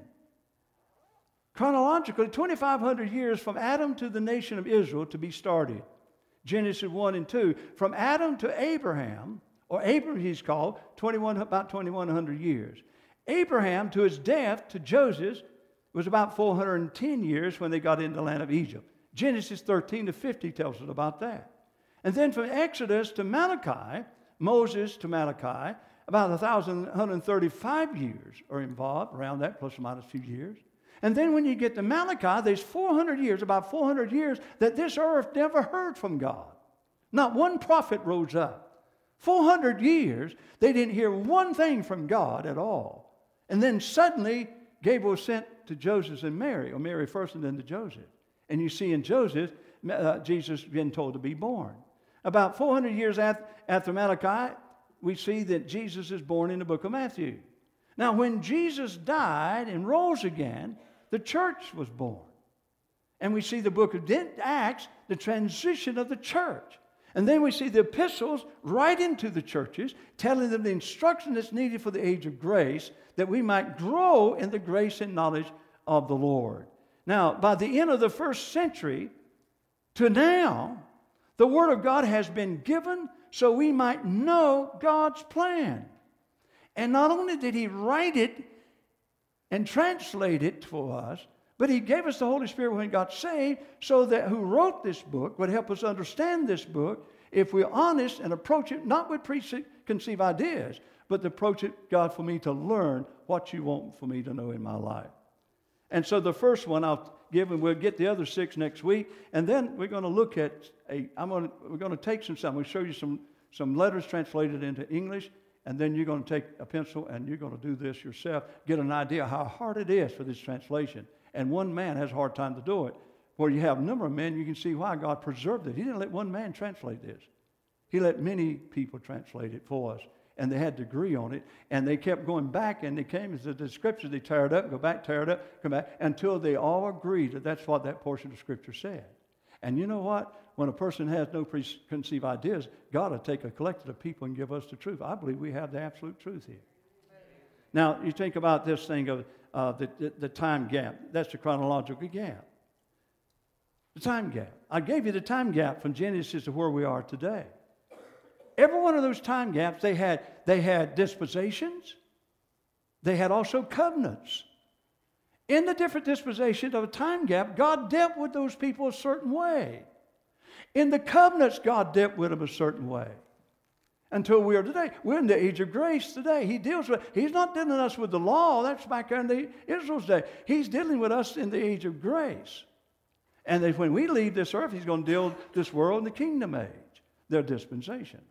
Chronologically, twenty-five hundred years from Adam to the nation of Israel to be started. Genesis one and two. From Adam to Abraham, or Abram he's called, twenty-one, about twenty-one hundred years. Abraham to his death to Joseph was about four hundred ten years when they got into the land of Egypt. Genesis thirteen to fifty tells us about that. And then from Exodus to Malachi, Moses to Malachi, about one thousand one hundred thirty-five years are involved, around that, plus or minus a few years. And then when you get to Malachi, there's four hundred years, about four hundred years, that this earth never heard from God. Not one prophet rose up. four hundred years, they didn't hear one thing from God at all. And then suddenly, Gabriel was sent to Joseph and Mary, or Mary first and then to Joseph. And you see in Joseph, uh, Jesus being told to be born. About four hundred years after, after Malachi, we see that Jesus is born in the book of Matthew. Now, when Jesus died and rose again, the church was born. And we see the book of Acts, the transition of the church. And then we see the epistles right into the churches, telling them the instruction that's needed for the age of grace, that we might grow in the grace and knowledge of the Lord. Now, by the end of the first century to now, the Word of God has been given so we might know God's plan. And not only did He write it and translate it for us, but He gave us the Holy Spirit when we got saved, so that who wrote this book would help us understand this book if we're honest and approach it not with preconceived ideas, but to approach it, God, for me to learn what you want for me to know in my life. And so the first one I'll give, and we'll get the other six next week, and then we're going to look at a. I'm going to, we're going to take some time. We'll show you some some letters translated into English. And then you're going to take a pencil and you're going to do this yourself, get an idea how hard it is for this translation. And one man has a hard time to do it. Where you have a number of men, you can see why God preserved it. He didn't let one man translate this. He let many people translate it for us. and they had to agree on it, and they kept going back, and they came to the scripture, they tear it up, go back, tear it up, come back, until they all agreed that that's what that portion of scripture said. And you know what? When a person has no preconceived ideas, God will take a collective of people and give us the truth. I believe we have the absolute truth here. Now, you think about this thing of uh, the, the, the time gap. That's the chronological gap. The time gap. I gave you the time gap from Genesis to where we are today. Every one of those time gaps, they had, they had dispensations. They had also covenants. In the different dispensations of a time gap, God dealt with those people a certain way. In the covenants, God dealt with them a certain way. Until we are today. We're in the age of grace today. He deals with, He's not dealing with us with the law. That's back in the Israel's day. He's dealing with us in the age of grace. And that when we leave this earth, He's going to deal with this world in the kingdom age. They're dispensations.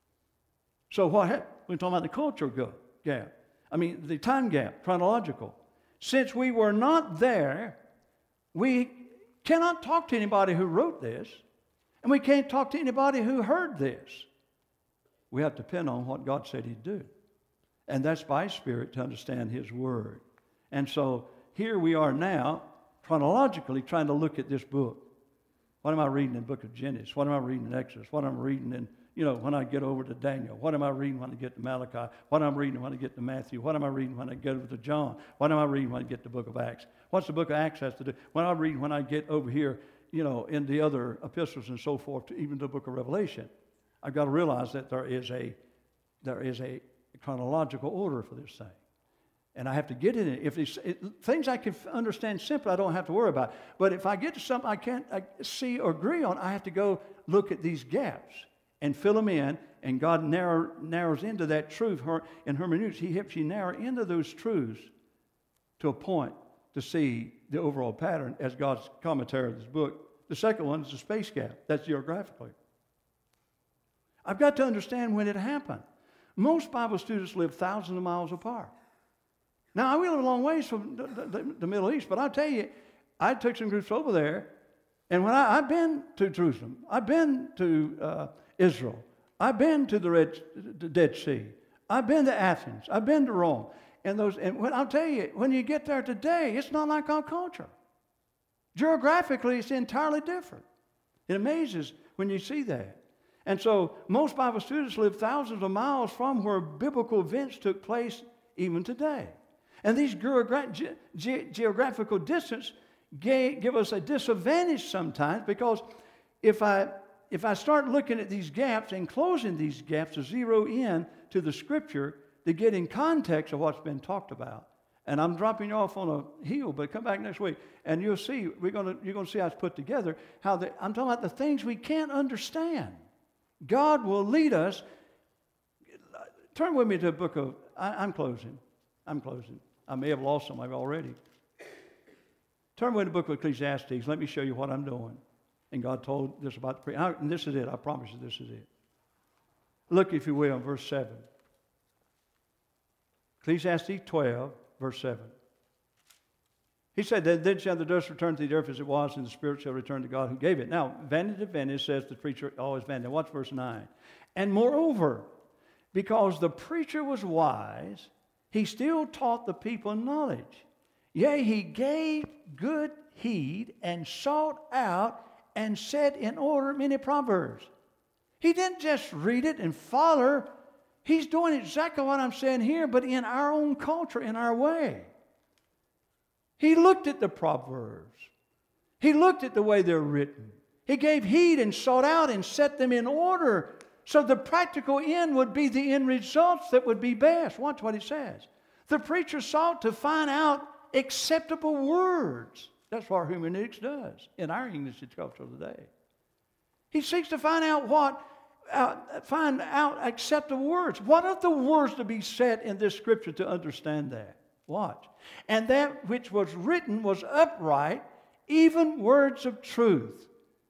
So what happened? We're talking about the cultural gap. I mean, the time gap, chronological. Since we were not there, we cannot talk to anybody who wrote this, and we can't talk to anybody who heard this. We have to depend on what God said He'd do. And that's by His Spirit to understand His Word. And so here we are now, chronologically trying to look at this book. What am I reading in the book of Genesis? What am I reading in Exodus? What am I reading in, you know, when I get over to Daniel? What am I reading when I get to Malachi? What am I reading when I get to Matthew? What am I reading when I get over to John? What am I reading when I get to the book of Acts? What's the book of Acts has to do? What am I reading when I get over here, you know, in the other epistles and so forth, to even the book of Revelation? I've got to realize that there is a, there is a chronological order for this thing. And I have to get in it. If it's it, things I can understand simply, I don't have to worry about. But if I get to something I can't I see or agree on, I have to go look at these gaps and fill them in. And God narrow, narrows into that truth. Her, in hermeneutics, He helps you narrow into those truths to a point to see the overall pattern as God's commentary of this book. The second one is the space gap. That's geographically. I've got to understand when it happened. Most Bible students live thousands of miles apart. Now, we live a long ways from the, the, the Middle East, but I'll tell you, I took some groups over there, and when I, I've been to Jerusalem, I've been to uh, Israel, I've been to the, Red, the Dead Sea, I've been to Athens, I've been to Rome, and those. And when, I'll tell you, when you get there today, it's not like our culture. Geographically, it's entirely different. It amazes when you see that. And so, most Bible students live thousands of miles from where biblical events took place even today. And these geogra- ge- ge- geographical distance ga- give us a disadvantage sometimes, because if I, if I start looking at these gaps and closing these gaps to zero in to the Scripture to get in context of what's been talked about, and I'm dropping you off on a hill, but come back next week and you'll see, we're gonna, you're going to see how it's put together, how the, I'm talking about the things we can't understand. God will lead us. Turn with me to the book of, I, I'm closing, I'm closing. I may have lost some of you already. Turn with the book of Ecclesiastes. Let me show you what I'm doing. And God told this about the priest. And this is it. I promise you this is it. Look, if you will, in verse seven. Ecclesiastes twelve, verse seven. He said, then shall the dust return to the earth as it was, and the spirit shall return to God who gave it. Now, vanity of vanity says the preacher always vanity. Watch verse nine. And moreover, because the preacher was wise, he still taught the people knowledge. Yea, he gave good heed and sought out and set in order many proverbs. He didn't just read it and follow. He's doing exactly what I'm saying here, but in our own culture, in our way. He looked at the proverbs. He looked at the way they're written. He gave heed and sought out and set them in order, so the practical end would be the end results that would be best. Watch what he says. The preacher sought to find out acceptable words. That's what hermeneutics does in our English culture today. He seeks to find out what, uh, find out acceptable words. What are the words to be said in this scripture to understand that? Watch. And that which was written was upright, even words of truth.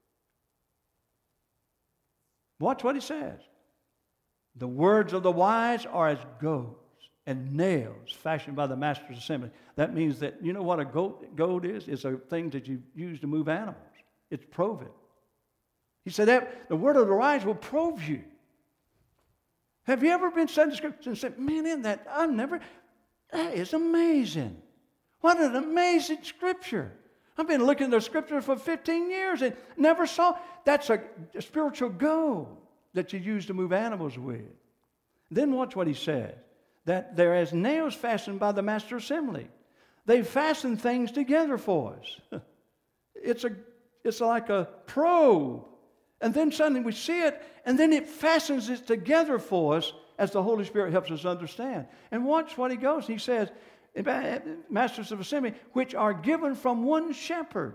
Watch what he says. The words of the wise are as gold and nails fashioned by the master's assembly. That means that, you know what a goat, goad is? It's a thing that you use to move animals. It's prove it. He said that the word of the wise will prove you. Have you ever been studying Scripture and said, man, isn't that, I've never, that is amazing. What an amazing Scripture. I've been looking at the Scripture for fifteen years and never saw, that's a, a spiritual goal that you use to move animals with. Then watch what he says, that there as nails fastened by the master assembly. They fasten things together for us. It's a, it's like a probe. And then suddenly we see it, and then it fastens it together for us as the Holy Spirit helps us understand. And watch what he goes. He says, masters of assembly, which are given from one shepherd.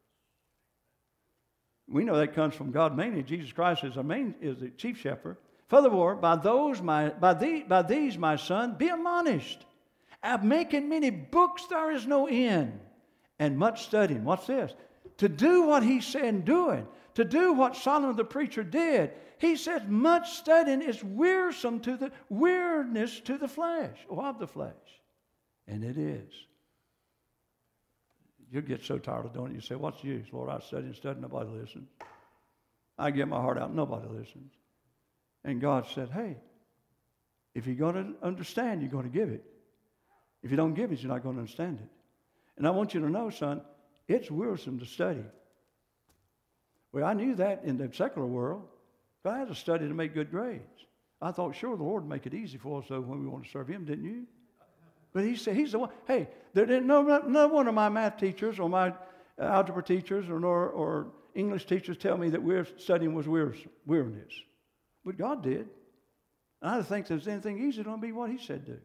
We know that comes from God mainly. Jesus Christ is, our main, is the chief shepherd. Furthermore, by those my by, the, by these, my son, be admonished. Of making many books there is no end, and much studying. What's this? To do what he said and doing. To do what Solomon the preacher did. He says much studying is wearisome to the weariness to the flesh, or of the flesh. And it is. You get so tired of doing it, you say, what's the use? Lord, I study and study, nobody listens. I get my heart out, nobody listens. And God said, hey, if you're going to understand, you're going to give it. If you don't give it, you're not going to understand it. And I want you to know, son, it's wearisome to study. Well, I knew that in the secular world, but I had to study to make good grades. I thought, sure, the Lord would make it easy for us, though, when we want to serve him, didn't you? But he said, he's the one. Hey, there didn't, no, no one of my math teachers or my algebra teachers or, or, or English teachers tell me that we're studying was wearisome, weariness. But God did. And I don't think there's anything easy to be what he said do.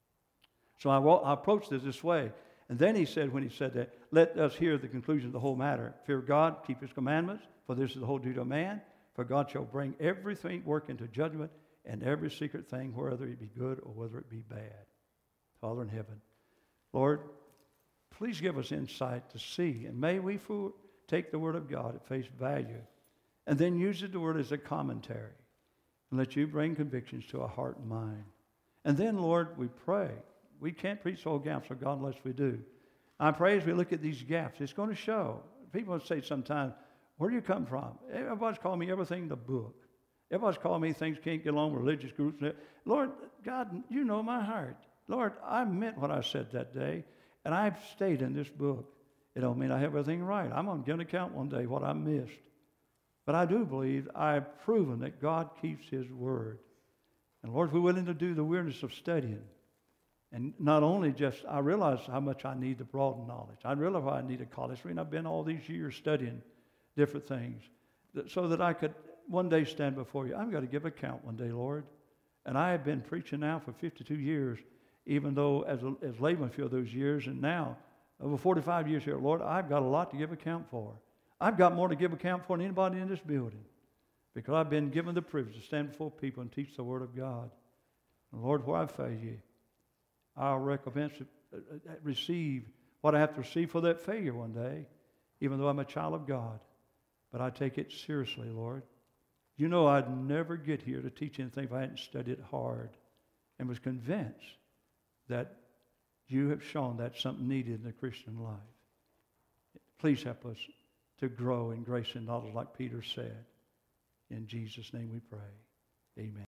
So I, I approached this this way. And then he said, when he said that, let us hear the conclusion of the whole matter. Fear God, keep his commandments, for this is the whole duty of man. For God shall bring everything work into judgment, and every secret thing, whether it be good or whether it be bad. Father in heaven, Lord, please give us insight to see, and may we for, take the word of God at face value, and then use the word as a commentary, and let you bring convictions to our heart and mind. And then, Lord, we pray. We can't preach the whole gaps of God unless we do. I pray as we look at these gaps, it's going to show. People say sometimes, where do you come from? Everybody's calling me everything in the book. Everybody's calling me things can't get along with religious groups. Lord, God, you know my heart. Lord, I meant what I said that day, and I've stayed in this book. It don't mean I have everything right. I'm going to give an account one day what I missed. But I do believe I've proven that God keeps his word. And Lord, if we're willing to do the weariness of studying, and not only just, I realize how much I need to broaden knowledge. I realize I need a college degree, and I've been all these years studying different things so that I could one day stand before you. I've got to give account one day, Lord. And I have been preaching now for fifty-two years, even though as, a, as layman for those years, and now over forty-five years here, Lord, I've got a lot to give account for. I've got more to give account for than anybody in this building, because I've been given the privilege to stand before people and teach the Word of God. And Lord, where I fail you, I'll recompense, receive what I have to receive for that failure one day, even though I'm a child of God. But I take it seriously, Lord. You know I'd never get here to teach anything if I hadn't studied hard and was convinced that you have shown that's something needed in the Christian life. Please help us to grow in grace and knowledge like Peter said. In Jesus' name we pray. Amen.